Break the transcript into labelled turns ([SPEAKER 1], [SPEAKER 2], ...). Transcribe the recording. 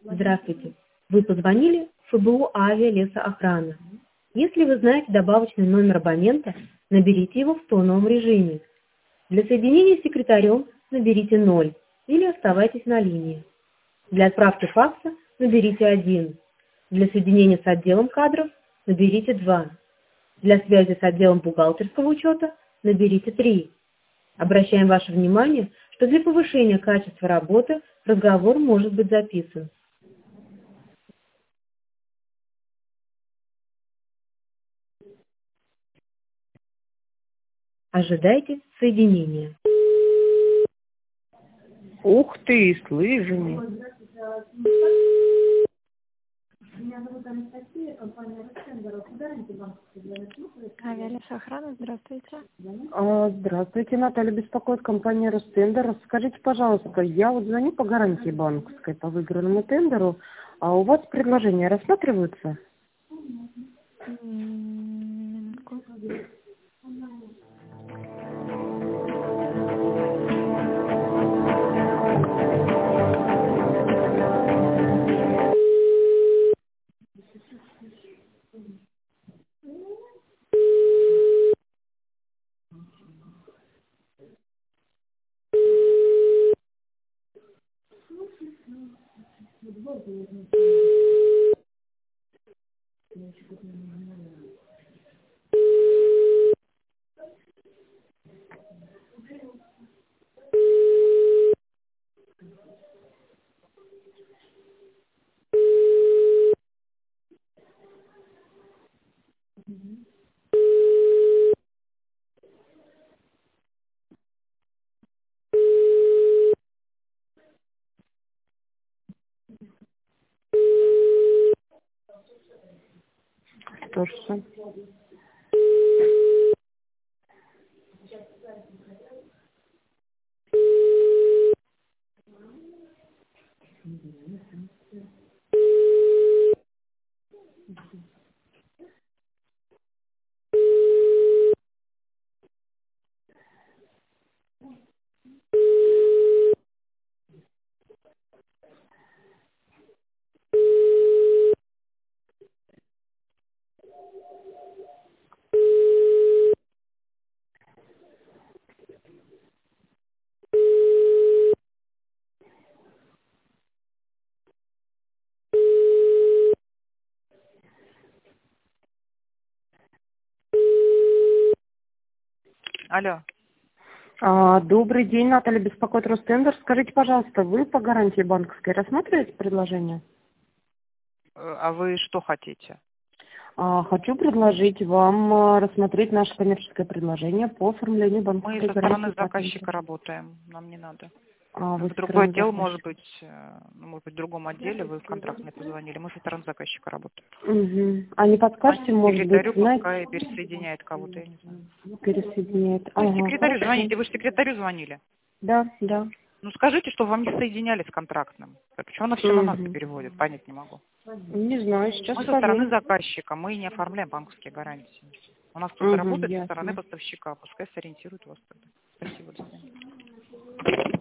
[SPEAKER 1] Здравствуйте. Вы позвонили в ФБУ «Авиалесоохрана». Если вы знаете добавочный номер абонента, наберите его в тоновом режиме. Для соединения с секретарем наберите 0 или оставайтесь на линии. Для отправки факса наберите 1. Для соединения с отделом кадров наберите 2. Для связи с отделом бухгалтерского учета наберите 3. Обращаем ваше внимание, что для повышения качества работы разговор может быть записан. Ожидайте соединения.
[SPEAKER 2] Ух ты, с лыжами.
[SPEAKER 3] Меня зовут Анастасия, компания «Ростендер». Гарантия банковской для нас.
[SPEAKER 4] Авиалесоохрана, здравствуйте.
[SPEAKER 2] Здравствуйте, Наталья беспокоит компания «Ростендер». Скажите, пожалуйста, я вот звоню по гарантии банковской по выигранному тендеру, а у вас предложения рассматриваются?
[SPEAKER 4] Минутку.
[SPEAKER 2] То же самое.
[SPEAKER 5] Алло.
[SPEAKER 2] Добрый день, Наталья беспокоит «Ростендер». Скажите, пожалуйста, вы по гарантии банковской рассматриваете предложение?
[SPEAKER 5] А вы что хотите?
[SPEAKER 2] Хочу предложить вам рассмотреть наше коммерческое предложение по оформлению банковской
[SPEAKER 5] Мы со
[SPEAKER 2] гарантии.
[SPEAKER 5] стороны заказчика работаем, нам не надо.
[SPEAKER 2] Вы
[SPEAKER 5] В другой отдел, может быть, в другом отделе вы в контракт мне позвонили. Мы со стороны заказчика работаем.
[SPEAKER 2] Угу. А не подскажете, может быть,
[SPEAKER 5] Секретарю
[SPEAKER 2] знаете?
[SPEAKER 5] пускай пересоединяет кого-то, я не знаю.
[SPEAKER 2] Пересоединяет.
[SPEAKER 5] Вы секретарю
[SPEAKER 2] Хорошо.
[SPEAKER 5] звоните, вы же секретарю звонили.
[SPEAKER 2] Да, да.
[SPEAKER 5] Ну скажите, что вам не соединяли с контрактным. Почему она все на нас переводит, понять не могу.
[SPEAKER 2] Не знаю, сейчас
[SPEAKER 5] Мы со
[SPEAKER 2] скажу.
[SPEAKER 5] стороны заказчика, мы не оформляем банковские гарантии. У нас кто-то работает со стороны поставщика, пускай сориентирует вас тогда. Спасибо, до свидания.